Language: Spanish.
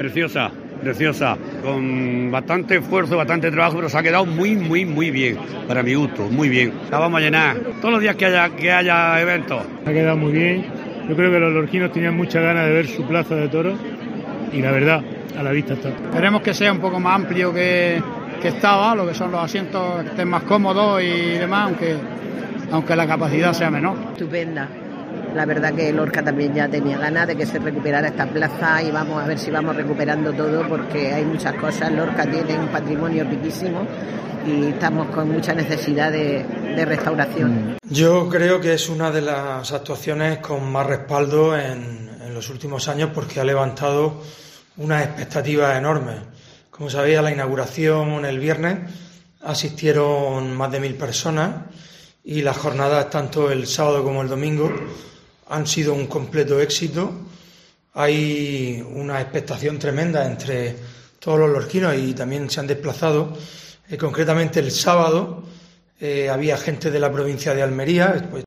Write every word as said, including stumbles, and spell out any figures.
Preciosa, preciosa, con bastante esfuerzo, bastante trabajo, pero se ha quedado muy, muy, muy bien, para mi gusto, muy bien. La vamos a llenar todos los días que haya, que haya eventos. Ha quedado muy bien. Yo creo que los lorquinos tenían muchas ganas de ver su plaza de toros y la verdad, a la vista está. Esperemos que sea un poco más amplio que, que estaba, lo que son los asientos, que estén más cómodos y demás, aunque, aunque la capacidad sea menor. Estupenda. La verdad que Lorca también ya tenía ganas de que se recuperara esta plaza y vamos a ver si vamos recuperando todo porque hay muchas cosas. Lorca tiene un patrimonio riquísimo y estamos con mucha necesidad de, de restauración. Yo creo que es una de las actuaciones con más respaldo en, en los últimos años porque ha levantado unas expectativas enormes. Como sabéis, a la inauguración el viernes asistieron más de mil personas y las jornadas, tanto el sábado como el domingo, han sido un completo éxito. Hay una expectación tremenda entre todos los lorquinos y también se han desplazado. Eh, concretamente el sábado eh, había gente de la provincia de Almería, pues